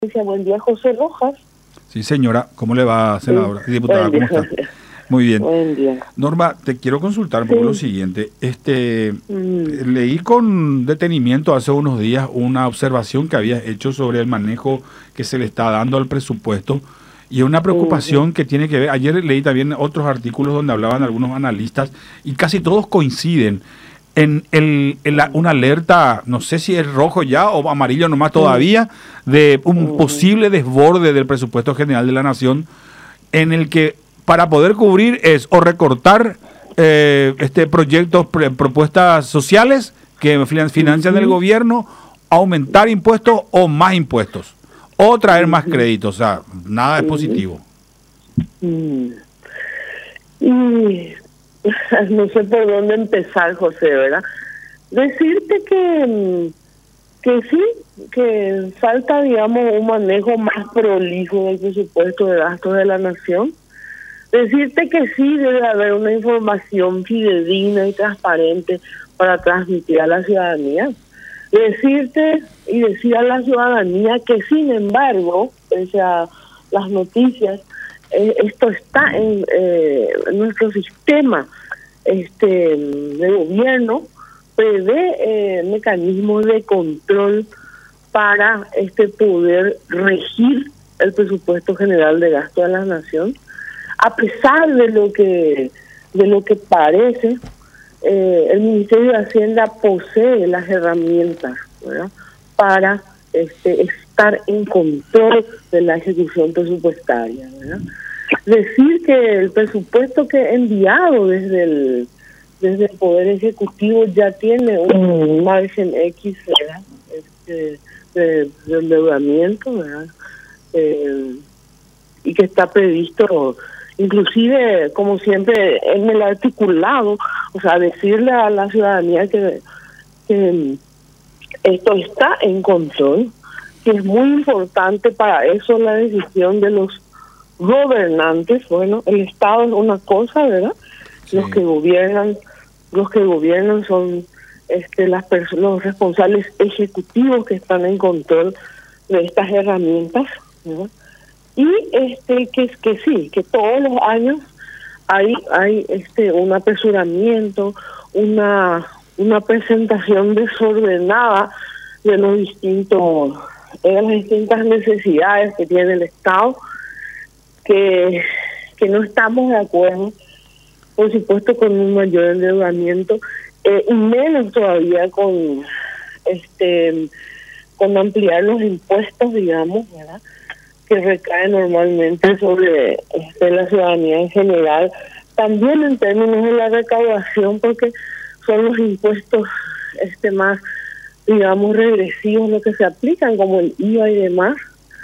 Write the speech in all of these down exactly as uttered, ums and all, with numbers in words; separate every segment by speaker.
Speaker 1: Buen día, José Rojas.
Speaker 2: Sí, señora. ¿Cómo le va, senadora?
Speaker 1: Sí.
Speaker 2: Diputada,
Speaker 1: Buen
Speaker 2: ¿cómo
Speaker 1: día.
Speaker 2: está? Muy bien.
Speaker 1: Buen día.
Speaker 2: Norma, te quiero consultar un poco
Speaker 1: Sí.
Speaker 2: lo siguiente. Este,
Speaker 1: Mm.
Speaker 2: leí con detenimiento hace unos días una observación que habías hecho sobre el manejo que se le está dando al presupuesto y una preocupación
Speaker 1: Uh-huh.
Speaker 2: que tiene que ver. Ayer leí también otros artículos donde hablaban algunos analistas y casi todos coinciden en, el, en la, una alerta, no sé si es rojo ya o amarillo nomás todavía, de un
Speaker 1: Uh-huh.
Speaker 2: posible desborde del presupuesto general de la nación, en el que para poder cubrir es o recortar eh, este proyectos, pre, propuestas sociales que financian
Speaker 1: Uh-huh.
Speaker 2: el gobierno, aumentar impuestos o más impuestos, o traer más
Speaker 1: Uh-huh.
Speaker 2: créditos, o sea, nada es
Speaker 1: Uh-huh.
Speaker 2: positivo.
Speaker 1: Mm. Y no sé por dónde empezar, José, ¿verdad? Decirte que, que sí, que falta, digamos, un manejo más prolijo del presupuesto de gastos de la nación. Decirte que sí debe haber una información fidedigna y transparente para transmitir a la ciudadanía. Decirte y decir a la ciudadanía que, sin embargo, pese a las noticias, eh, esto está en, eh, en nuestro sistema este de gobierno, prevé eh, mecanismos de control para este poder regir el presupuesto general de gasto de la nación. A pesar de lo que de lo que parece, eh, el Ministerio de Hacienda posee las herramientas, ¿verdad?, para este, estar en control de la ejecución presupuestaria, ¿verdad? Decir que el presupuesto que he enviado desde el desde el Poder Ejecutivo ya tiene un margen X, ¿verdad?, este, de, de endeudamiento, ¿verdad?, eh, y que está previsto, inclusive, como siempre, en el articulado, o sea, decirle a la ciudadanía que, que esto está en control, que es muy importante para eso la decisión de los gobernantes. Bueno, el Estado es una cosa, ¿verdad? Sí. Los que gobiernan, los que gobiernan son este las personas, los responsables ejecutivos que están en control de estas herramientas, ¿verdad? Y este que que sí, que todos los años hay hay este un apresuramiento, una una presentación desordenada de los distintos de las distintas necesidades que tiene el Estado, que que no estamos de acuerdo, por supuesto, con un mayor endeudamiento, eh, y menos todavía con este con ampliar los impuestos, digamos, ¿verdad?, que recae normalmente sobre este, la ciudadanía en general, también en términos de la recaudación, porque son los impuestos este más, digamos, regresivos los que se aplican, como el I V A y demás.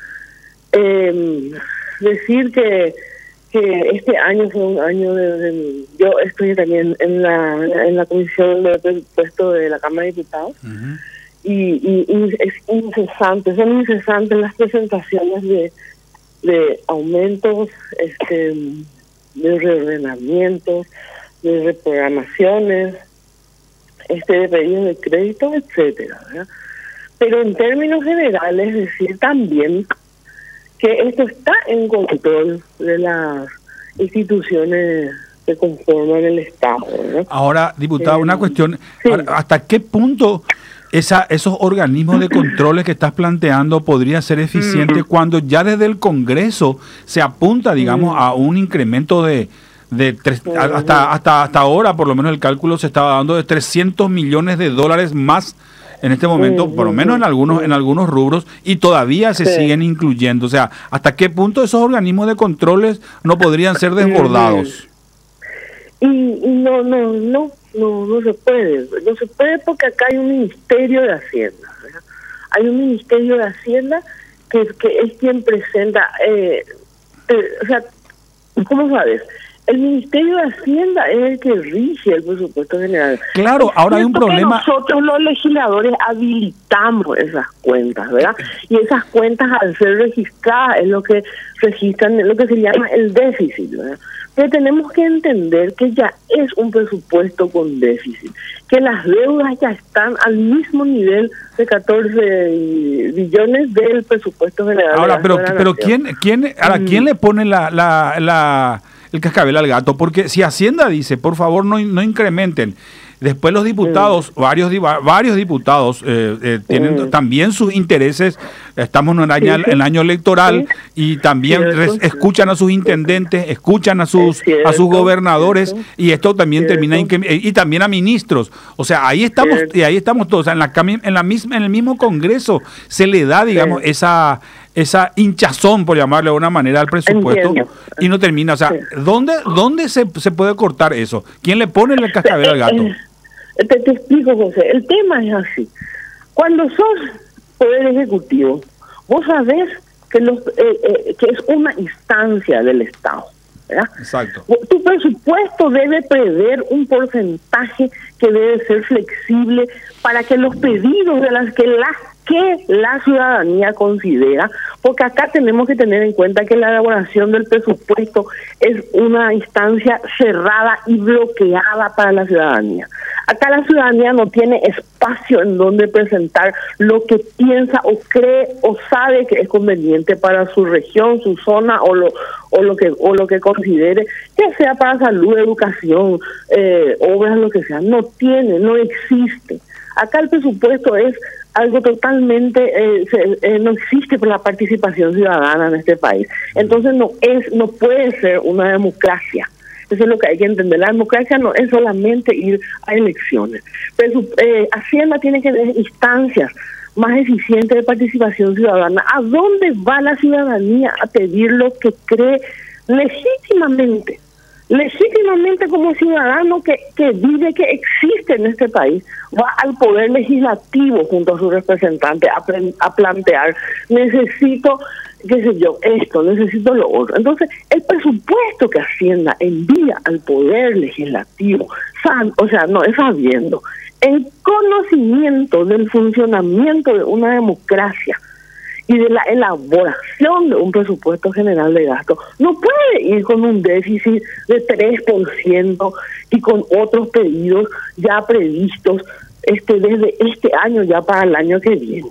Speaker 1: Eh, decir que que este año fue un año de, de yo estoy también en la en la comisión de presupuesto de la Cámara de Diputados. Uh-huh. Y, y, y es incesante, son incesantes las presentaciones de de aumentos, este de reordenamientos, de reprogramaciones, este de pedidos de crédito, etcétera, ¿verdad? Pero en términos generales, decir también que esto está en control de las instituciones que conforman el Estado, ¿verdad?
Speaker 2: Ahora, diputada, eh, una cuestión, sí. ¿Hasta qué punto esa, esos organismos de controles que estás planteando podría ser eficiente mm. cuando ya desde el Congreso se apunta, digamos, mm. a un incremento de, de tres, mm. hasta, hasta, hasta ahora, por lo menos el cálculo se estaba dando de trescientos millones de dólares más en este momento, mm, por lo menos en algunos, mm. en algunos rubros, y todavía se sí. siguen incluyendo? O sea, ¿hasta qué punto esos organismos de controles no podrían ser desbordados?
Speaker 1: Y, y no, no, no, no, no se puede. No se puede porque acá hay un Ministerio de Hacienda, ¿verdad? Hay un Ministerio de Hacienda que, que es quien presenta, eh, eh, o sea, ¿cómo sabes? el Ministerio de Hacienda es el que rige el presupuesto general.
Speaker 2: Claro, ahora hay un problema.
Speaker 1: Nosotros los legisladores habilitamos esas cuentas, ¿verdad? Y esas cuentas, al ser registradas, es lo que registran, lo que se llama el déficit, ¿verdad? Pero tenemos que entender que ya es un presupuesto con déficit, que las deudas ya están al mismo nivel de catorce billones del presupuesto general.
Speaker 2: Ahora, pero, pero ¿quién, quién, ahora, ¿quién le pone la, la, la, el cascabel al gato? Porque si Hacienda dice, por favor, no, no incrementen. Después los diputados, mm. varios varios diputados eh, eh, tienen mm. también sus intereses. Estamos en el año, sí, sí. el año electoral, sí. y también res, escuchan a sus intendentes, escuchan a sus cierto, a sus gobernadores, cierto. y esto también cierto. termina en, y también a ministros. O sea, ahí estamos cierto. y ahí estamos todos. O sea, en la en la misma en el mismo Congreso se le da, digamos, sí. esa esa hinchazón, por llamarle de alguna manera, al presupuesto. Entiendo. Y no termina. O sea, sí. ¿dónde dónde se, se puede cortar eso? ¿Quién le pone el cascabel al gato?
Speaker 1: Te, te explico, José. El tema es así. Cuando sos poder ejecutivo, vos sabés que, los, eh, eh, que es una instancia del Estado, ¿verdad?
Speaker 2: Exacto.
Speaker 1: Tu presupuesto debe prever un porcentaje que debe ser flexible para que los pedidos de las que las que la ciudadanía considera, porque acá tenemos que tener en cuenta que la elaboración del presupuesto es una instancia cerrada y bloqueada para la ciudadanía. Acá la ciudadanía no tiene espacio en donde presentar lo que piensa o cree o sabe que es conveniente para su región, su zona o lo o lo que o lo que considere, ya sea para salud, educación, eh, obras, lo que sea. No tiene, no existe. Acá el presupuesto es algo totalmente, eh, se, eh, no existe por la participación ciudadana en este país. Entonces no es, no puede ser una democracia. Eso es lo que hay que entender. La democracia no es solamente ir a elecciones. Pero eh, Hacienda tiene que tener instancias más eficientes de participación ciudadana. ¿A dónde va la ciudadanía a pedir lo que cree legítimamente? Legítimamente como ciudadano que, que vive, que existe en este país, va al poder legislativo junto a sus representantes a, a plantear, necesito, qué sé yo, esto, necesito lo otro. Entonces, el presupuesto que Hacienda envía al poder legislativo, san, o sea, no es sabiendo, en conocimiento del funcionamiento de una democracia y de la elaboración de un presupuesto general de gasto, no puede ir con un déficit de tres por ciento y con otros pedidos ya previstos este desde este año ya para el año que viene.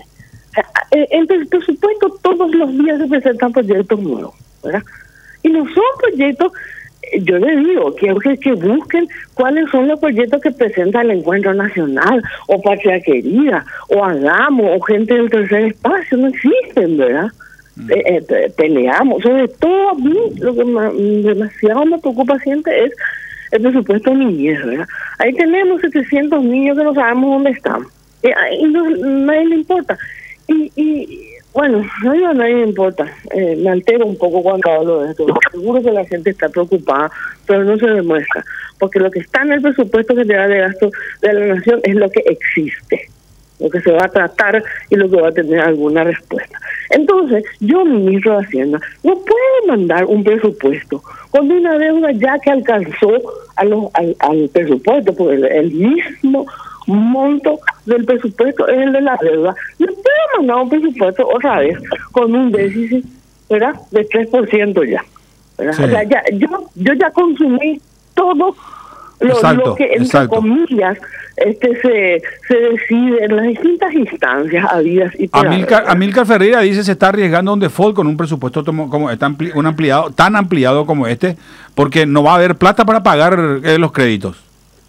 Speaker 1: En el presupuesto todos los días se presentan proyectos nuevos, ¿verdad? Y no son proyectos, yo les digo, quiero que, que busquen cuáles son los proyectos que presenta el Encuentro Nacional, o Patria Querida, o Hagamos, o Gente del Tercer Espacio, no existen, ¿verdad? Mm. Eh, eh, peleamos, sobre todo a mí, lo que más, demasiado me preocupa siempre es el presupuesto de niñez, ¿verdad? Ahí tenemos setecientos niños que no sabemos dónde están, eh, y no, nadie le importa. Y, y bueno, a mí a nadie me importa, eh, me altero un poco cuando hablo de esto. Seguro que la gente está preocupada, pero no se demuestra, porque lo que está en el presupuesto general de gasto de la nación es lo que existe, lo que se va a tratar y lo que va a tener alguna respuesta. Entonces, yo, ministro de Hacienda, no puedo mandar un presupuesto con una deuda ya que alcanzó a los, al, al presupuesto, porque el, el mismo monto del presupuesto es el de la deuda. No puedo mandar un presupuesto otra vez con un déficit, ¿verdad?, de tres por ciento ya, ¿verdad? Sí. O sea, ya, yo, yo ya consumí todo lo,
Speaker 2: exacto,
Speaker 1: lo que, entre
Speaker 2: exacto.
Speaker 1: comillas, este se, se decide en las distintas instancias habidas y por
Speaker 2: Amílcar, Amílcar Ferreira dice se está arriesgando un default con un presupuesto como, como tan, un ampliado, tan ampliado como este, porque no va a haber plata para pagar eh, los créditos.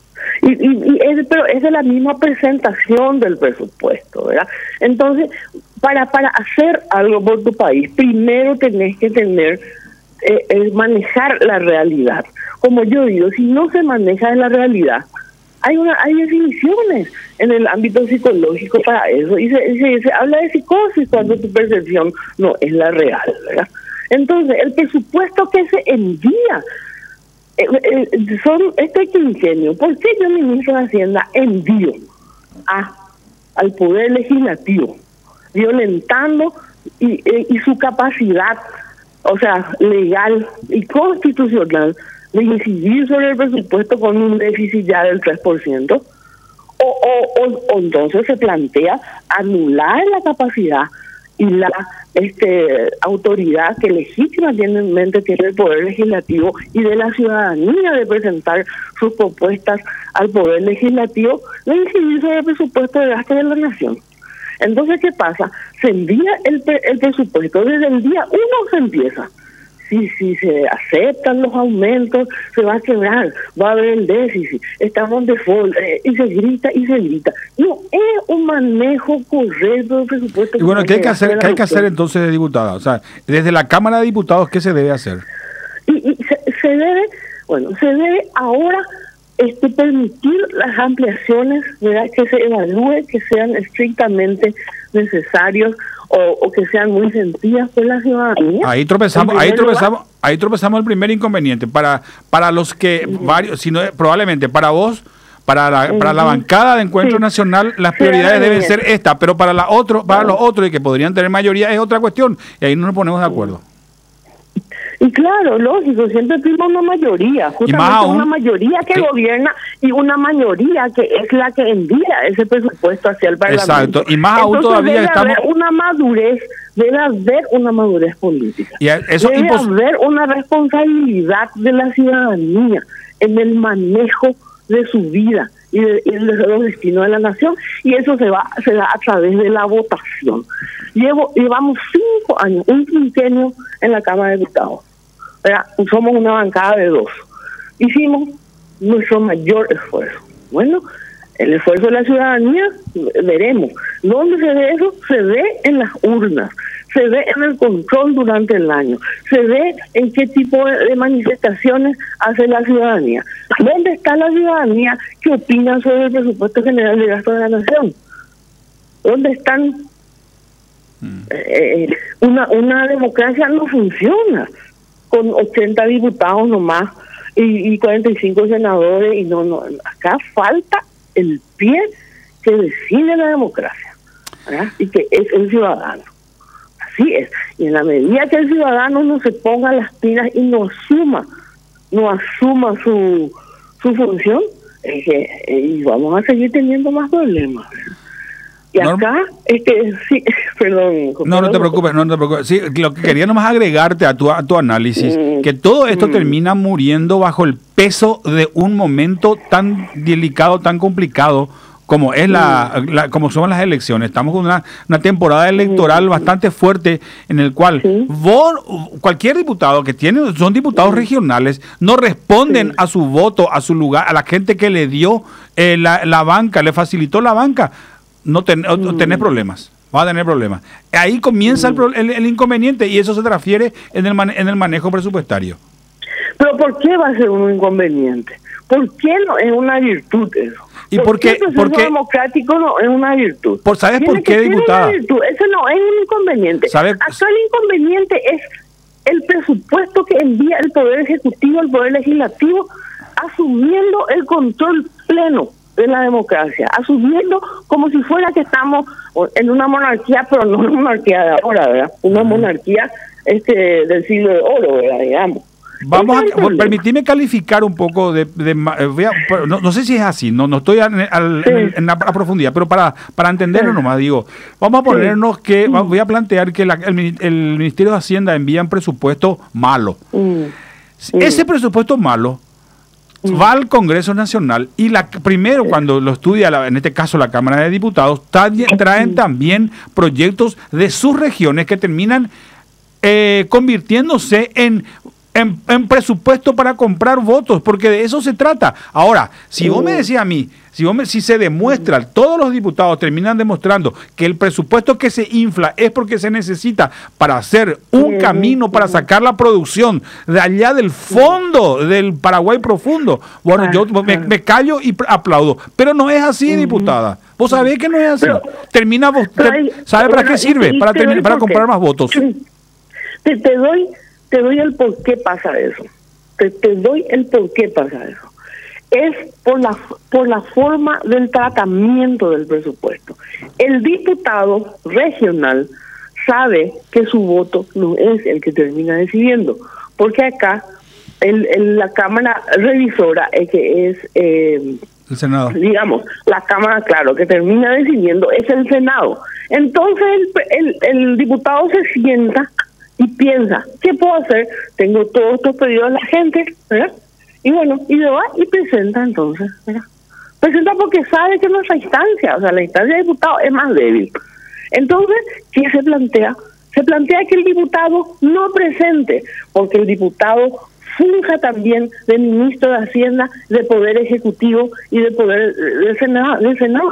Speaker 1: Y, y, y es, pero es de la misma presentación del presupuesto, ¿verdad? Entonces, para para hacer algo por tu país, primero tenés que tener, eh, eh, manejar la realidad. Como yo digo, si no se maneja la realidad, hay una hay definiciones en el ámbito psicológico para eso, y se, se, se habla de psicosis cuando tu percepción no es la real, ¿verdad? Entonces, el presupuesto que se envía Eh, eh, son este quinquenio. ¿Por qué yo, ministro de Hacienda, envío a al Poder Legislativo, violentando y, eh, y su capacidad, o sea, legal y constitucional, de incidir sobre el presupuesto con un déficit ya del tres por ciento, o, o, o, o entonces se plantea anular la capacidad y la este autoridad que legítimamente tiene el Poder Legislativo y de la ciudadanía de presentar sus propuestas al Poder Legislativo de incidir sobre el presupuesto de gasto de la Nación. Entonces, ¿qué pasa? Se envía el, el presupuesto, desde el día uno se empieza. Si, si se aceptan los aumentos, se va a quebrar, va a haber el déficit, estamos en default, eh, y se grita y se grita. No es un manejo correcto del presupuesto.
Speaker 2: Y bueno, ¿qué hay que hacer, ¿qué hay que hacer entonces, diputada? O sea, desde la Cámara de Diputados, ¿qué se debe hacer?
Speaker 1: Y, y se, se debe, bueno, se debe ahora este permitir las ampliaciones, ¿verdad? Que se evalúe, que sean estrictamente necesarios o, o que sean muy sentidas por la ciudadanía.
Speaker 2: Ahí tropezamos, ahí tropezamos, ahí tropezamos el primer inconveniente para para los que uh-huh. varios, sino probablemente para vos, para la uh-huh. para la bancada de Encuentro sí. Nacional, las prioridades sí, deben ser estas, pero para la otro, para uh-huh. los otros y que podrían tener mayoría es otra cuestión y ahí no nos ponemos de acuerdo.
Speaker 1: Y claro, lógico, siempre prima una mayoría, justamente aún, una mayoría que sí. gobierna y una mayoría que es la que envía ese presupuesto hacia el Parlamento.
Speaker 2: Exacto, y más aún
Speaker 1: Entonces,
Speaker 2: todavía
Speaker 1: debe
Speaker 2: estamos...
Speaker 1: haber una madurez, debe haber una madurez política.
Speaker 2: Y eso
Speaker 1: debe
Speaker 2: impos...
Speaker 1: haber una responsabilidad de la ciudadanía en el manejo de su vida y de, y de los destinos de la nación, y eso se va se da a través de la votación. Llevo Llevamos cinco años, un quinquenio en la Cámara de Diputados. Somos una bancada de dos. Hicimos nuestro mayor esfuerzo. Bueno, el esfuerzo de la ciudadanía, veremos. ¿Dónde se ve eso? Se ve en las urnas, se ve en el control durante el año, se ve en qué tipo de manifestaciones hace la ciudadanía. ¿Dónde está la ciudadanía que opina sobre el presupuesto general de gasto de la nación? ¿Dónde están? Mm. Eh, una, una democracia no funciona con ochenta diputados nomás y, y cuarenta y cinco senadores, y no, no, acá falta el pie que decide la democracia, ¿verdad? Y que es el ciudadano. Así es. Y en la medida que el ciudadano no se ponga las pilas y no asuma, no asuma su, su función, es que eh, vamos a seguir teniendo más problemas. Y acá, este, sí, perdón.
Speaker 2: No, no te preocupes, no te preocupes. Sí, lo que quería nomás agregarte a tu, a tu análisis, mm. que todo esto mm. termina muriendo bajo el peso de un momento tan delicado, tan complicado como es la, la como son las elecciones. Estamos con una, una temporada electoral mm. bastante fuerte en el cual ¿sí? vos, cualquier diputado que tiene, son diputados mm. regionales, no responden sí. a su voto, a su lugar, a la gente que le dio eh, la, la banca, le facilitó la banca. No ten, mm. tenés problemas, vas a tener problemas. Ahí comienza mm. el, el, el inconveniente y eso se transfiere en el, man, en el manejo presupuestario.
Speaker 1: ¿Pero por qué va a ser un inconveniente? ¿Por qué no es una virtud eso?
Speaker 2: ¿Y por qué?
Speaker 1: El proceso
Speaker 2: porque,
Speaker 1: democrático no es una virtud.
Speaker 2: Por, ¿Sabes por qué, diputada?
Speaker 1: Eso no es un inconveniente.
Speaker 2: ¿Sabe?
Speaker 1: Acá el inconveniente es el presupuesto que envía el Poder Ejecutivo al Poder Legislativo, asumiendo el control pleno de la democracia, asumiendo como si fuera que estamos en una monarquía, pero no una monarquía de ahora, ¿verdad? Una monarquía este del siglo de oro, ¿verdad? Digamos.
Speaker 2: Vamos a, permitime calificar un poco de, de, de no, no sé si es así, no no estoy al, al, sí. en, en la a profundidad, pero para para entenderlo sí. nomás digo, vamos a ponernos sí. que, mm. voy a plantear que la, el, el Ministerio de Hacienda envía un presupuesto malo. Mm. Ese mm. presupuesto malo va al Congreso Nacional y la primero cuando lo estudia, la, en este caso la Cámara de Diputados, traen, traen también proyectos de sus regiones que terminan eh, convirtiéndose en, en, en presupuesto para comprar votos, porque de eso se trata. Ahora, si vos me decís a mí, si, vos me, si se demuestra, todos los diputados terminan demostrando que el presupuesto que se infla es porque se necesita para hacer un camino para sacar la producción de allá del fondo del Paraguay profundo, bueno, yo me, me callo y aplaudo, pero no es así, diputada. Vos sabés que no es así. Pero, Termina vos, te, ¿sabe para qué sirve? Para, terminar, para comprar más votos.
Speaker 1: Te, te doy te doy el por qué pasa eso. Te, te doy el por qué pasa eso. Es por la por la forma del tratamiento del presupuesto. El diputado regional sabe que su voto no es el que termina decidiendo, porque acá el, el, la Cámara Revisora, eh, que es, eh,
Speaker 2: el Senado,
Speaker 1: digamos, la Cámara, claro, que termina decidiendo, es el Senado. Entonces el, el, el diputado se sienta y piensa, ¿qué puedo hacer? Tengo todos estos pedidos de la gente, ¿verdad? Y bueno, y le va y presenta entonces, ¿verdad? Presenta porque sabe que nuestra instancia, o sea, la instancia de diputado es más débil. Entonces, ¿qué se plantea? Se plantea que el diputado no presente, porque el diputado funja también de ministro de Hacienda, de Poder Ejecutivo y de Poder del Senado. Del Senado.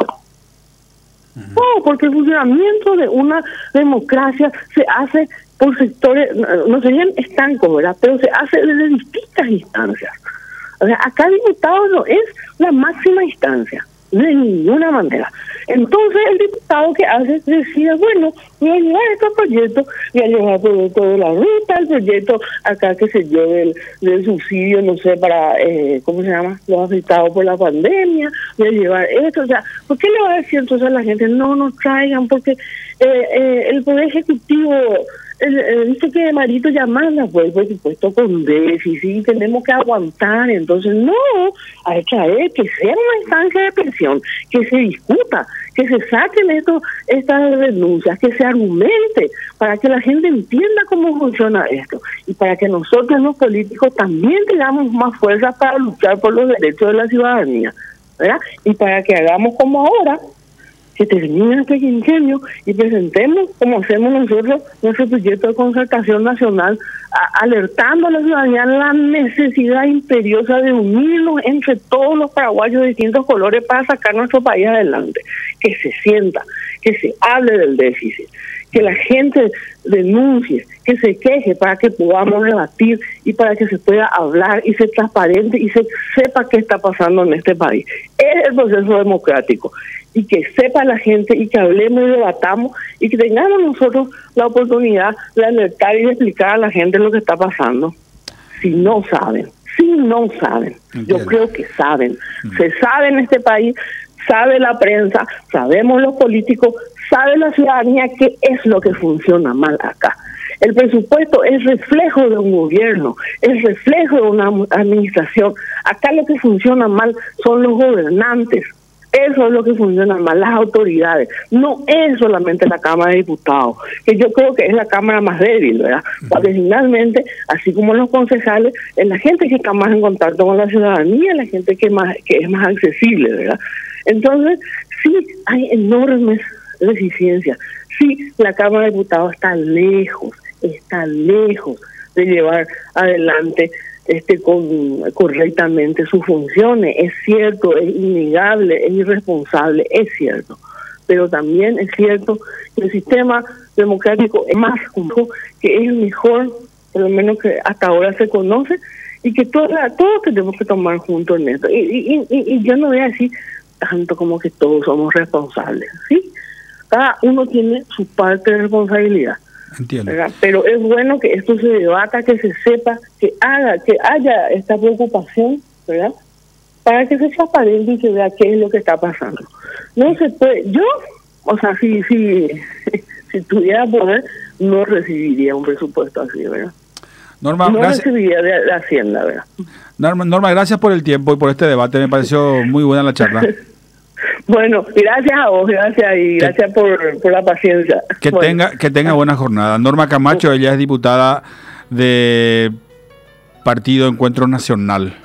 Speaker 1: Uh-huh. No, porque el funcionamiento de una democracia se hace por sectores, no serían estancos, ¿verdad? Pero se hace desde distintas instancias. O sea, acá el diputado no es la máxima instancia, de ninguna manera. Entonces el diputado que hace decide, bueno, voy a llevar este proyecto, voy a llevar el proyecto de la ruta, el proyecto acá que se lleve el, del subsidio, no sé, para, eh, ¿cómo se llama?, los afectados por la pandemia, voy a llevar esto, o sea, ¿por qué le va a decir entonces a la gente, no nos traigan, porque eh, eh, el Poder Ejecutivo... El, el, dice que Marito ya manda, pues, por supuesto, con déficit, tenemos que aguantar. Entonces, no, hay que traer que sea una instancia de presión, que se discuta, que se saquen estos, estas denuncias, que se argumente, para que la gente entienda cómo funciona esto y para que nosotros los políticos también tengamos más fuerza para luchar por los derechos de la ciudadanía, ¿verdad? Y para que hagamos como ahora, que termine este quinquenio y presentemos, como hacemos nosotros, nuestro proyecto de concertación nacional, a, alertando a la ciudadanía la necesidad imperiosa de unirnos entre todos los paraguayos de distintos colores para sacar nuestro país adelante. Que se sienta, que se hable del déficit, que la gente denuncie, que se queje para que podamos debatir y para que se pueda hablar y ser transparente y se sepa qué está pasando en este país. Es el proceso democrático. Y que sepa la gente y que hablemos y debatamos y que tengamos nosotros la oportunidad de alertar y de explicar a la gente lo que está pasando. Si no saben, si no saben, Entiendo. Yo creo que saben. Mm. Se sabe en este país, sabe la prensa, sabemos los políticos, sabe la ciudadanía qué es lo que funciona mal acá. El presupuesto es reflejo de un gobierno, es reflejo de una administración. Acá lo que funciona mal son los gobernantes. Eso es lo que funciona mal, las autoridades. No es solamente la Cámara de Diputados, que yo creo que es la Cámara más débil, ¿verdad? Uh-huh. Porque finalmente, así como los concejales, es la gente que está más en contacto con la ciudadanía, la gente que más que es más accesible, ¿verdad? Entonces, sí, hay enormes deficiencias. Sí, la Cámara de Diputados está lejos, está lejos de llevar adelante este con correctamente sus funciones. Es cierto, es innegable, es irresponsable, es cierto, pero también es cierto que el sistema democrático es más complejo, que es el mejor, por lo menos que hasta ahora se conoce, y que todos todos tenemos que tomar juntos en esto. Y, y, y, y yo no voy a decir tanto como que todos somos responsables, ¿sí? Cada uno tiene su parte de responsabilidad. Entiendo. ¿Verdad? Pero es bueno que esto se debata, que se sepa, que haga, que haya esta preocupación, ¿verdad? Para que se transparente y se vea qué es lo que está pasando. No se puede, yo, o sea, si si si tuviera poder, no recibiría un presupuesto así, ¿verdad? Norma, no gracias. recibiría de, de Hacienda, ¿verdad?
Speaker 2: Norma, Norma, gracias por el tiempo y por este debate, me pareció muy buena la charla.
Speaker 1: Bueno, gracias a vos, gracias y que, gracias por, por la paciencia.
Speaker 2: Que
Speaker 1: bueno.
Speaker 2: tenga que tenga buena jornada. Norma Camacho, ella es diputada de Partido Encuentro Nacional.